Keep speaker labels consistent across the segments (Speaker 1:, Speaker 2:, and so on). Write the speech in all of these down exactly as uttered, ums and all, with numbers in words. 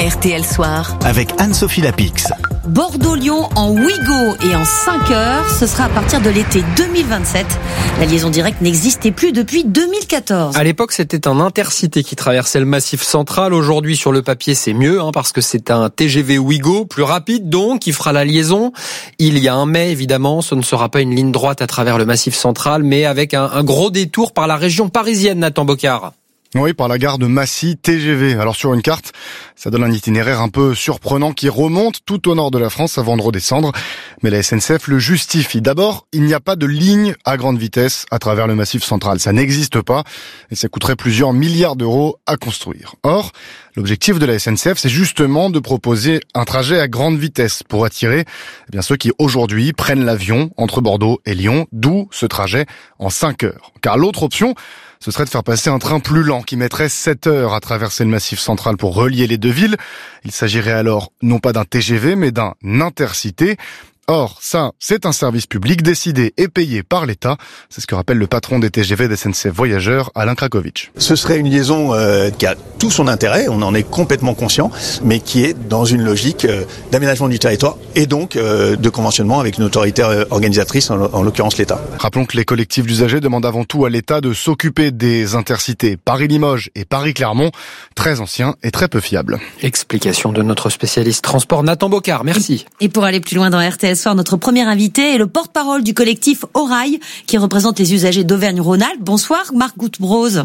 Speaker 1: R T L Soir
Speaker 2: avec Anne-Sophie Lapix.
Speaker 3: Bordeaux-Lyon en Ouigo et en cinq heures, ce sera à partir de l'été deux mille vingt-sept. La liaison directe n'existait plus depuis deux mille quatorze.
Speaker 4: À l'époque, c'était un intercité qui traversait le Massif central. Aujourd'hui, sur le papier, c'est mieux, hein, parce que c'est un T G V Ouigo, plus rapide donc, qui fera la liaison. Il y a un mais, évidemment, ce ne sera pas une ligne droite à travers le Massif central, mais avec un, un gros détour par la région parisienne, Nathan Bocard.
Speaker 5: Oui, par la gare de Massy T G V. Alors sur une carte, ça donne un itinéraire un peu surprenant qui remonte tout au nord de la France avant de redescendre. Mais la S N C F le justifie. D'abord, il n'y a pas de ligne à grande vitesse à travers le Massif central. Ça n'existe pas et ça coûterait plusieurs milliards d'euros à construire. Or, l'objectif de la S N C F, c'est justement de proposer un trajet à grande vitesse pour attirer eh bien, ceux qui aujourd'hui prennent l'avion entre Bordeaux et Lyon, d'où ce trajet en cinq heures. Car l'autre option, ce serait de faire passer un train plus lent qui mettrait sept heures à traverser le Massif central pour relier les deux villes. Il s'agirait alors non pas d'un T G V mais d'un intercité. Or, ça, c'est un service public décidé et payé par l'État. C'est ce que rappelle le patron des T G V d'S N C F Voyageurs, Alain Krakowicz.
Speaker 6: Ce serait une liaison euh, qui a tout son intérêt, on en est complètement conscient, mais qui est dans une logique euh, d'aménagement du territoire et donc euh, de conventionnement avec une autorité organisatrice, en, en l'occurrence l'État.
Speaker 5: Rappelons que les collectifs d'usagers demandent avant tout à l'État de s'occuper des intercités Paris-Limoges et Paris-Clermont, très anciens et très peu fiables.
Speaker 4: Explication de notre spécialiste transport Nathan Bocard, merci.
Speaker 3: Et pour aller plus loin dans R T L Soir, notre premier invité est le porte-parole du collectif Orail, qui représente les usagers d'Auvergne-Rhône-Alpes. Bonsoir, Marc Goutte-Broz.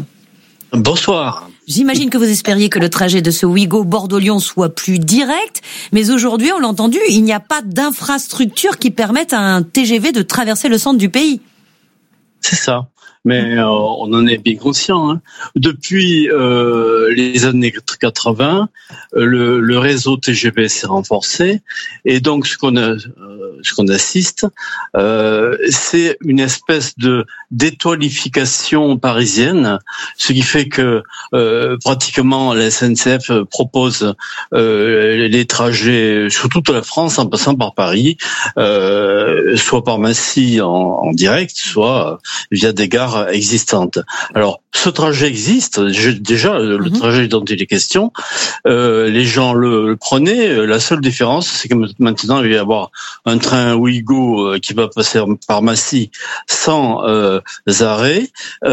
Speaker 7: Bonsoir.
Speaker 3: J'imagine que vous espériez que le trajet de ce Ouigo Bordeaux-Lyon soit plus direct, mais aujourd'hui, on l'a entendu, il n'y a pas d'infrastructure qui permette à un T G V de traverser le centre du pays.
Speaker 7: C'est ça. Mais euh, on en est bien conscient. Hein. Depuis euh, les années quatre-vingts, euh, le, le réseau T G V s'est renforcé, et donc ce qu'on a, euh, ce qu'on assiste, euh, c'est une espèce de d'étoilification parisienne, ce qui fait que euh, pratiquement la S N C F propose euh, les trajets sur toute la France en passant par Paris, euh, soit par Massy en, en direct, soit via des gares existantes. Alors, ce trajet existe, déjà, le mmh. trajet dont il est question, euh, les gens le, le prenaient. La seule différence, c'est que maintenant, il va y avoir un train Ouigo qui va passer par Massy sans euh, arrêt,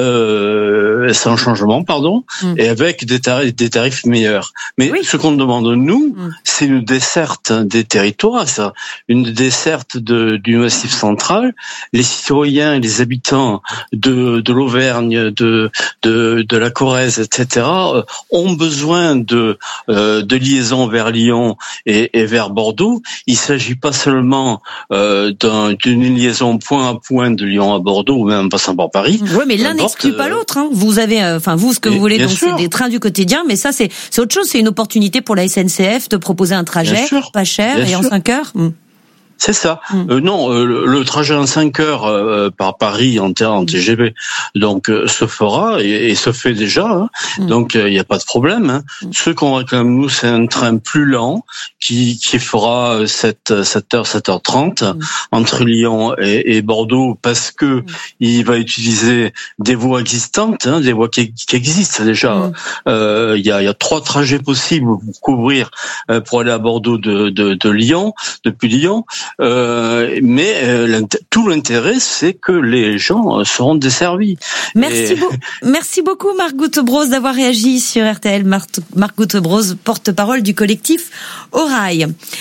Speaker 7: euh, sans changement, pardon, mmh. et avec des tarifs, des tarifs meilleurs. Mais oui. ce qu'on demande, nous, mmh. c'est une desserte des territoires, ça, une desserte de, du Massif central. Les citoyens et les habitants de de l'Auvergne, de de de la Corrèze, et cetera, euh, ont besoin de euh, de liaisons vers Lyon et, et vers Bordeaux. Il s'agit pas seulement euh, d'un, d'une liaison point à point de Lyon à Bordeaux ou même en passant par Paris.
Speaker 3: Oui, mais l'un n'exclut pas l'autre. Hein. Vous avez, enfin euh, vous, ce que vous voulez, donc sûr. C'est des trains du quotidien, mais ça c'est c'est autre chose. C'est une opportunité pour la S N C F de proposer un trajet pas cher bien et sûr. En cinq heures. Mmh.
Speaker 7: C'est ça. Mmh. Euh, non, euh, le, le trajet en cinq heures euh, par Paris en, en T G V, donc euh, se fera et, et se fait déjà. Hein. Mmh. Donc il euh, n'y a pas de problème. Hein. Mmh. Ce qu'on réclame nous, c'est un train plus lent qui qui fera sept heures, sept heures trente mmh. entre Lyon et, et Bordeaux, parce que mmh. il va utiliser des voies existantes, hein, des voies qui, qui existent déjà. Mmh. Euh, il y a il y a trois trajets possibles pour couvrir euh, pour aller à Bordeaux de de, de Lyon, depuis Lyon. Euh, mais euh, tout l'intérêt, c'est que les gens euh, seront desservis.
Speaker 3: Merci, Et... beau- Merci beaucoup, Marc Goutte-Broz, d'avoir réagi sur R T L. Marc, Marc Goutte-Broz, porte-parole du collectif Orail.